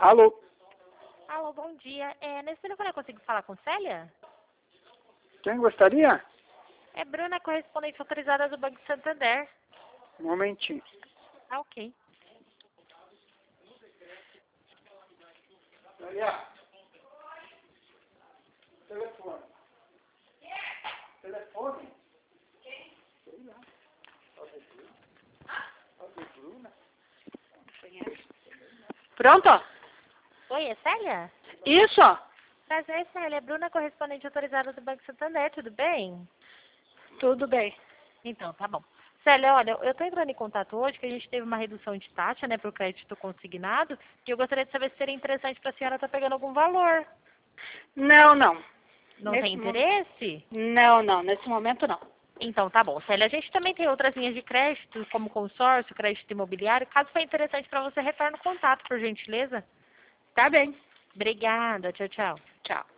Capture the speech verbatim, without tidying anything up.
Alô? Alô, bom dia. É, nesse telefone eu consigo falar com Célia? Quem gostaria? É Bruna, correspondente autorizada do Banco Santander. Um momentinho. Ah, ok. Célia. Telefone. Telefone? Sei lá. Bruna. Pronto? Oi, é Célia? Isso? Prazer, Célia. É Bruna, correspondente autorizada do Banco Santander. Tudo bem? Tudo bem. Então, tá bom. Célia, olha, eu estou entrando em contato hoje que a gente teve uma redução de taxa, né, para o crédito consignado, que eu gostaria de saber se seria interessante para a senhora estar pegando algum valor. Não, não. Não Nesse tem mo- interesse? Não, não. Nesse momento, não. Então, tá bom, Célia. A gente também tem outras linhas de crédito, como consórcio, crédito imobiliário. Caso for interessante para você, retorne o contato, por gentileza. Tá bem. Obrigada. Tchau, tchau. Tchau.